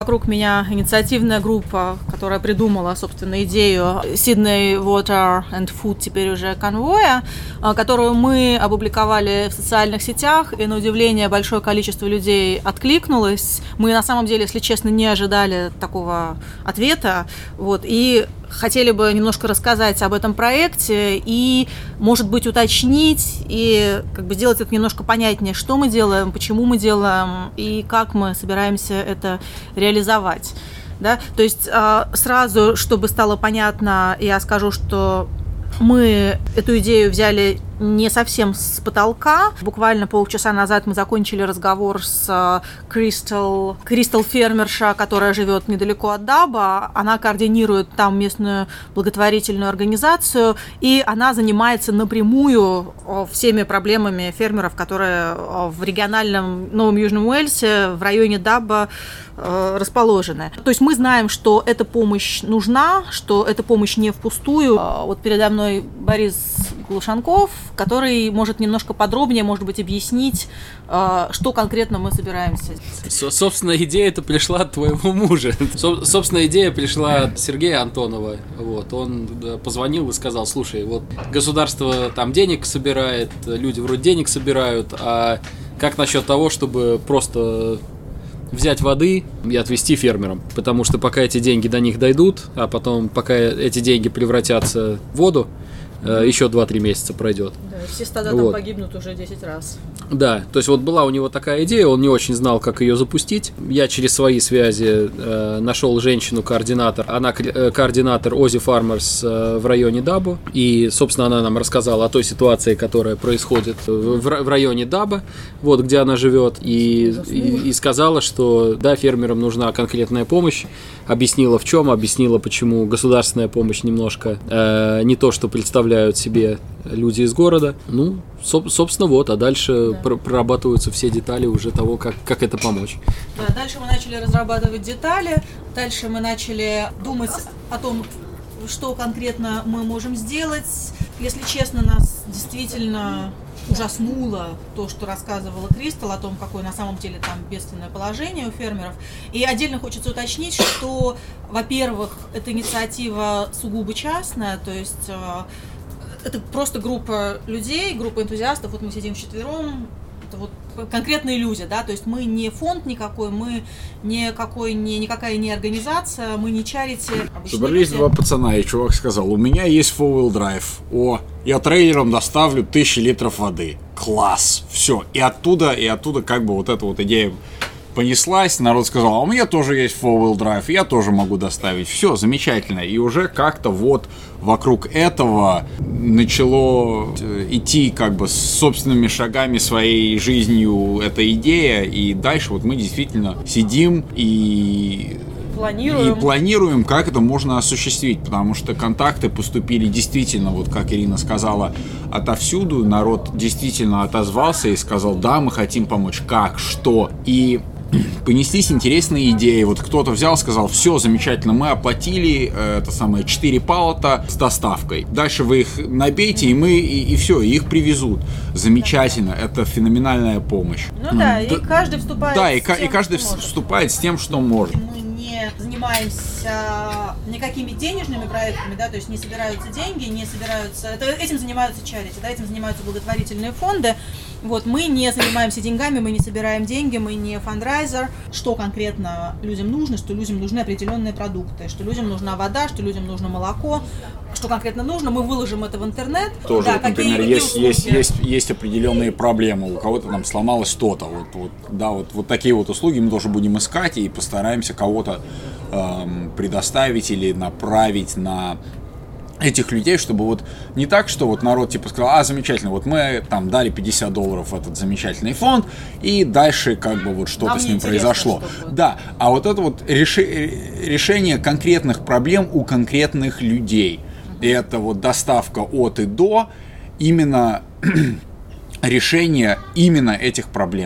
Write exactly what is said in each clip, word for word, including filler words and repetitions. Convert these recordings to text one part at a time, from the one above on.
вокруг меня инициативная группа, которая придумала, собственно, идею Sydney Water and Food, теперь уже конвоя, которую мы опубликовали в социальных сетях, и, на удивление, большое количество людей откликнулось. Мы, на самом деле, если честно, не ожидали такого ответа, вот, и хотели бы немножко рассказать об этом проекте и, может быть, уточнить и как бы сделать это немножко понятнее, что мы делаем, почему мы делаем и как мы собираемся это реализовать. Да? То есть сразу, чтобы стало понятно, я скажу, что мы эту идею взяли не совсем с потолка. Буквально полчаса назад мы закончили разговор с Кристал, Кристал фермерша, которая живет недалеко от Даба. Она координирует там местную благотворительную организацию, и она занимается напрямую всеми проблемами фермеров, которые в региональном Новом Южном Уэльсе, в районе Даба расположены. То есть мы знаем, что эта помощь нужна, что эта помощь не впустую. Вот передо мной Борис Глушанков, который может немножко подробнее, может быть, объяснить, что конкретно мы собираемся. Собственно, идея-то пришла от твоего мужа. Собственно, идея пришла от Сергея Антонова. Вот. Он позвонил и сказал: слушай, вот государство там денег собирает, люди вроде денег собирают, а как насчет того, чтобы просто взять воды и отвезти фермерам? Потому что пока эти деньги до них дойдут, а потом пока эти деньги превратятся в воду, еще два-три месяца пройдет. Да, все стада вот. Там погибнут уже десять раз. Да, то есть вот была у него такая идея, он не очень знал, как ее запустить. Я через свои связи э, нашел женщину-координатор, она э, координатор Оззи Farmers э, в районе Даба, и, собственно, она нам рассказала о той ситуации, которая происходит в, в районе Даба, вот где она живет, и, и, и сказала, что да, фермерам нужна конкретная помощь, объяснила в чем, объяснила, почему государственная помощь немножко э, не то, что представляют себе люди из города. Ну, соб- собственно, вот, а дальше да. пр- прорабатываются все детали уже того, как, как это помочь. Да, дальше мы начали разрабатывать детали, дальше мы начали думать о том, что конкретно мы можем сделать. Если честно, нас действительно ужаснуло то, что рассказывала Кристал о том, какое на самом деле там бедственное положение у фермеров. И отдельно хочется уточнить, что, во-первых, эта инициатива сугубо частная, то есть это просто группа людей, группа энтузиастов, вот мы сидим вчетвером, это вот конкретные люди, да, то есть мы не фонд никакой, мы никакой, не, никакая не организация, мы не чарити. Собрались два пацана, и чувак сказал: у меня есть four-wheel drive, о, я трейлером доставлю тысячи литров воды, класс, все, и оттуда, и оттуда как бы вот эта вот идея понеслась, народ сказал: а у меня тоже есть four-wheel drive, я тоже могу доставить. Все, замечательно. И уже как-то вот вокруг этого начало идти как бы с собственными шагами, своей жизнью эта идея. И дальше вот мы действительно сидим и... Планируем. И планируем, как это можно осуществить, потому что контакты поступили действительно, вот как Ирина сказала, отовсюду. Народ действительно отозвался и сказал: да, мы хотим помочь. Как? Что? И понеслись интересные идеи. Вот кто-то взял, сказал: все, замечательно, мы оплатили э, это самое четыре паллета с доставкой. Дальше вы их набейте, и мы, и, и все, и их привезут. Замечательно, это феноменальная помощь. Ну да, и каждый вступает Да, и, с тем, и каждый что вступает может. с тем, что может. Мы не занимаемся никакими денежными проектами, да, то есть не собираются деньги, не собираются... Это, этим занимаются чарити, да, этим занимаются благотворительные фонды. Вот, мы не занимаемся деньгами, мы не собираем деньги, мы не фандрайзер. Что конкретно людям нужно, что людям нужны определенные продукты, что людям нужна вода, что людям нужно молоко, что конкретно нужно, мы выложим это в интернет. Тоже, да, вот, например, какие, есть, какие есть, есть, есть определенные проблемы, у кого-то там сломалось что-то, вот, вот, да, вот, вот такие вот услуги мы тоже будем искать и постараемся кого-то эм, предоставить или направить на этих людей, чтобы вот не так, что вот народ типа сказал: а, замечательно, вот мы там дали пятьдесят долларов в этот замечательный фонд, и дальше как бы вот что-то Нам с ним интересно, произошло. чтобы... Да, а вот это вот реши- решение конкретных проблем у конкретных людей. И это вот доставка от и до, именно решение именно этих проблем.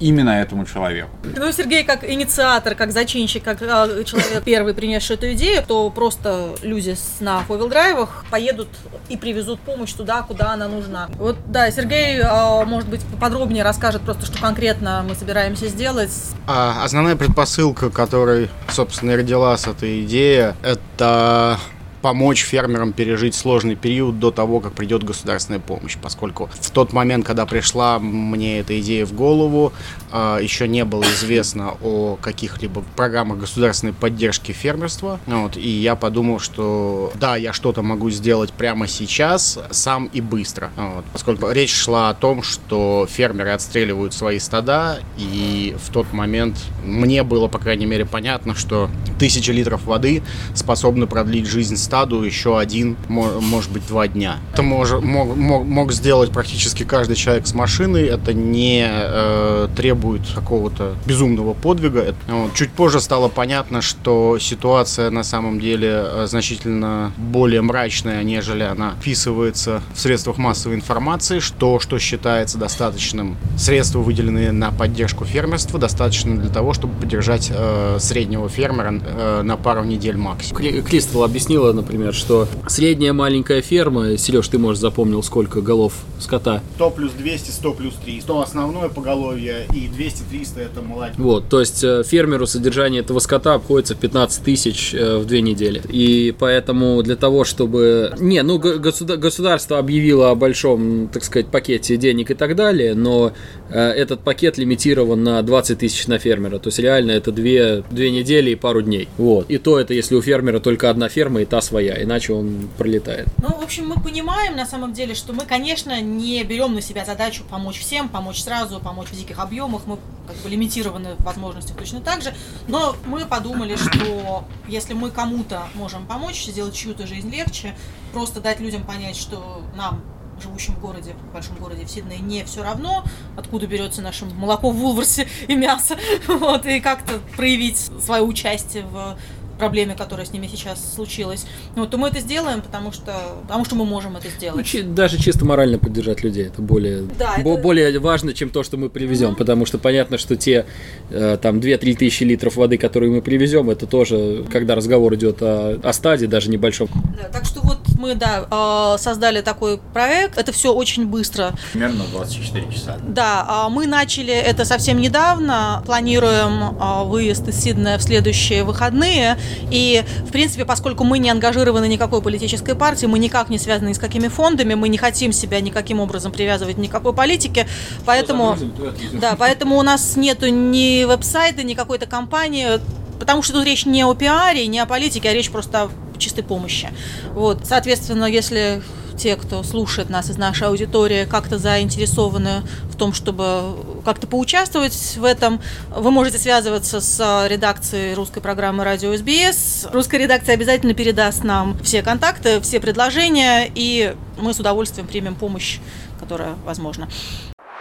именно этому человеку. Ну, Сергей, как инициатор, как зачинщик, как э, человек первый, принесший эту идею, то просто люди на фор-вил-драйвах поедут и привезут помощь туда, куда она нужна. Вот, да, Сергей, э, может быть, поподробнее расскажет просто, что конкретно мы собираемся сделать. А, основная предпосылка, которой, собственно, и родилась эта идея, это помочь фермерам пережить сложный период до того, как придет государственная помощь, поскольку в тот момент, когда пришла мне эта идея в голову, еще не было известно о каких-либо программах государственной поддержки фермерства, вот, и я подумал, что да, я что-то могу сделать прямо сейчас, сам и быстро, вот, поскольку речь шла о том, что фермеры отстреливают свои стада, и в тот момент мне было, по крайней мере, понятно, что тысяча литров воды способны продлить жизнь стаду еще один, может быть, два дня. Это мож, мог, мог, мог сделать практически каждый человек с машиной. Это не э, требует какого-то безумного подвига. Вот. Чуть позже стало понятно, что ситуация на самом деле значительно более мрачная, нежели она вписывается в средствах массовой информации. Что, что считается достаточным, средства, выделенные на поддержку фермерства, достаточно для того, чтобы поддержать э, среднего фермера э, на пару недель максимум. Кристал объяснила, например, что средняя маленькая ферма, Сереж, ты, может, запомнил, сколько голов скота? сто плюс двести, сто плюс триста. сто основное поголовье и двести-триста это молодежь. Вот, то есть фермеру содержание этого скота обходится в пятнадцать тысяч в две недели. И поэтому для того, чтобы... Не, ну, государство объявило о большом, так сказать, пакете денег и так далее, но этот пакет лимитирован на двадцать тысяч на фермера. То есть реально это две, две недели и пару дней. Вот. И то это, если у фермера только одна ферма и та своя, иначе он пролетает. Ну, в общем, мы понимаем на самом деле, что мы, конечно, не берем на себя задачу помочь всем, помочь сразу, помочь в диких объемах, мы как бы лимитированы в возможностях точно так же, но мы подумали, что если мы кому-то можем помочь, сделать чью-то жизнь легче, просто дать людям понять, что нам, живущим в городе, в большом городе, в Сиднее, не все равно, откуда берется наше молоко в Вулверсе и мясо, вот, и как-то проявить свое участие в проблеме, которая с ними сейчас случилась. Вот, то мы это сделаем, потому что, потому что мы можем это сделать. Ну, даже чисто морально поддержать людей, это более, да, бо- это... более важно, чем то, что мы привезем, mm-hmm. потому что понятно, что те э, там две-три тысячи литров воды, которые мы привезем, это тоже, когда разговор идет о, о стаде, даже небольшом. Да, так что вот мы, да, создали такой проект, это все очень быстро. Примерно двадцать четыре часа. Да, мы начали это совсем недавно, планируем выезд из Сиднея в следующие выходные. И, в принципе, поскольку мы не ангажированы никакой политической партией, мы никак не связаны ни с какими фондами, мы не хотим себя никаким образом привязывать к никакой политике, поэтому, да, поэтому у нас нету ни веб-сайта, ни какой-то компании, потому что тут речь не о пиаре, не о политике, а речь просто о чистой помощи. Вот, соответственно, если те, кто слушает нас из нашей аудитории, как-то заинтересованы в том, чтобы как-то поучаствовать в этом, вы можете связываться с редакцией русской программы Радио эс би эс. Русская редакция обязательно передаст нам все контакты, все предложения, и мы с удовольствием примем помощь, которая возможна.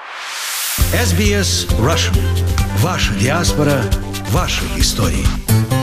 эс би эс Russian. Ваша диаспора, ваши истории.